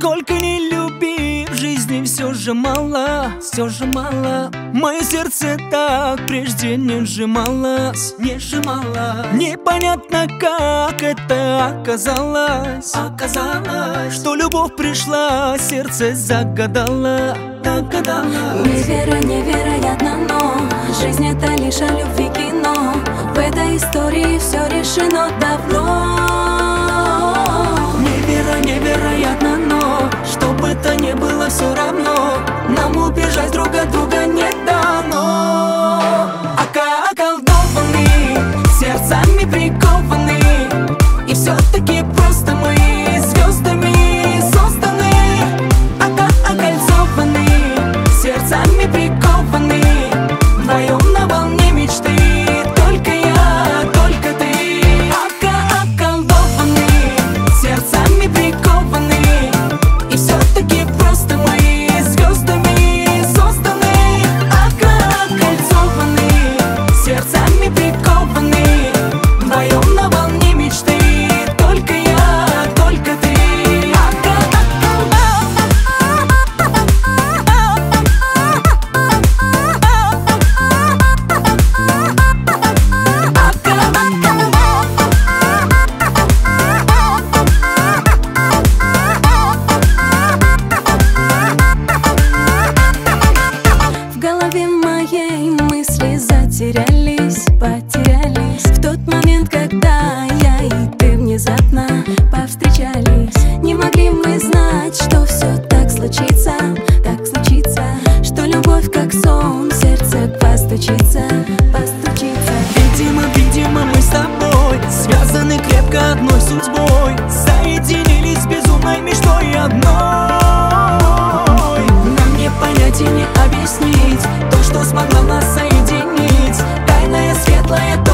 Сколько ни люби, в жизни все же мало, все же мало. Мое сердце так прежде не сжималось, не сжималось. Непонятно, как это оказалось, что любовь пришла, сердце загадало, догадало. Невероятно, но жизнь это лишь о любви кино. В этой истории все решено давно. Невероятно, но что бы то ни было, все равно нам убежать друг от друга не дано. Околдованы, сердцами прикованы, и все-таки просто мы звездами созданы. Окольцованы, сердцами прикованы, вдвоем на волне мечты. Только я, только ты. Околдованы, сердцами прикованы, и все-таки просто мы звездами созданы. Окольцованы, сердцами прикованы, вдвоем на волне мечты. Только я, только ты. В голове моей мысли затерялись, потерялись в тот момент, когда я и ты внезапно повстречались. Не могли мы знать, что все так случится, что любовь как сон в сердце постучится, постучится. Видимо, мы с тобой связаны крепко одной судьбой, соединились с безумной мечтой одной. Нам не понять и не объяснить то, что смогло нас соединить. Тайное, светлое, то